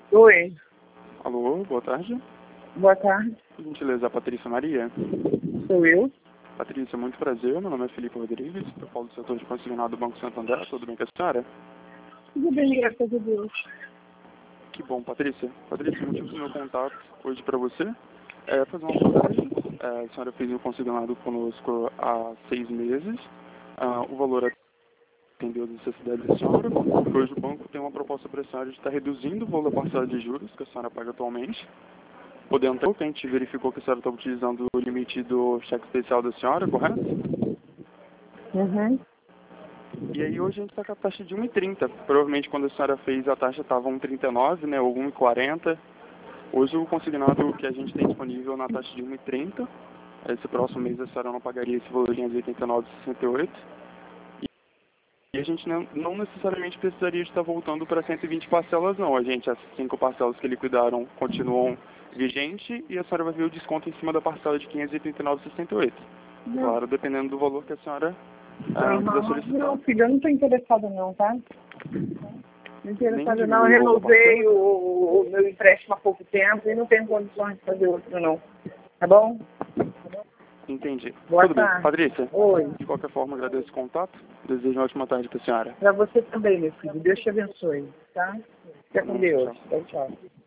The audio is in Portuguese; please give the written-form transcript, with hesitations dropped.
Oi, Alô, boa tarde. boa tarde, Por gentileza, a Patrícia Maria. sou eu. Patrícia, muito prazer. Meu nome é Felipe Rodrigues. Eu falo do setor de consignado do Banco Santander. Tudo bem com a senhora? Tudo bem, graças a Deus. Que bom, Patrícia. Patrícia, o motivo do meu contato hoje para você é fazer uma abordagem. A senhora fez um consignado conosco há 6 meses. O valor atendeu as necessidades da senhora. Hoje o banco tem uma proposta para a senhora de estar reduzindo o valor da parcela de juros que a senhora paga atualmente. Podendo, que a gente verificou que a senhora está utilizando o limite do cheque especial da senhora, correto? Uhum. E aí hoje a gente está com a taxa de 1,30. Provavelmente quando a senhora fez a taxa estava 1,39, né, ou 1,40. Hoje o consignado que a gente tem disponível na taxa de 1,30. Esse próximo mês a senhora não pagaria esse valor de 89,68. E a gente não necessariamente precisaria estar voltando para 120 parcelas, não. As 5 parcelas que liquidaram continuam vigentes e a senhora vai ver o desconto em cima da parcela de 539,68. Claro, dependendo do valor que a senhora quiser solicitar. Não, filho, eu não estou interessada não, tá? Não Nem interessada não, eu diminuir o valor da renovei parcela? o meu empréstimo há pouco tempo e não tenho condições de fazer outro não. Tá bom? Entendi. Boa Tudo bem. tarde. Patrícia, Oi. de qualquer forma, agradeço o contato. Desejo uma ótima tarde para a senhora. Para você também, meu filho. Deus te abençoe, tá? Fica com Tchau. Deus. Tchau, tchau.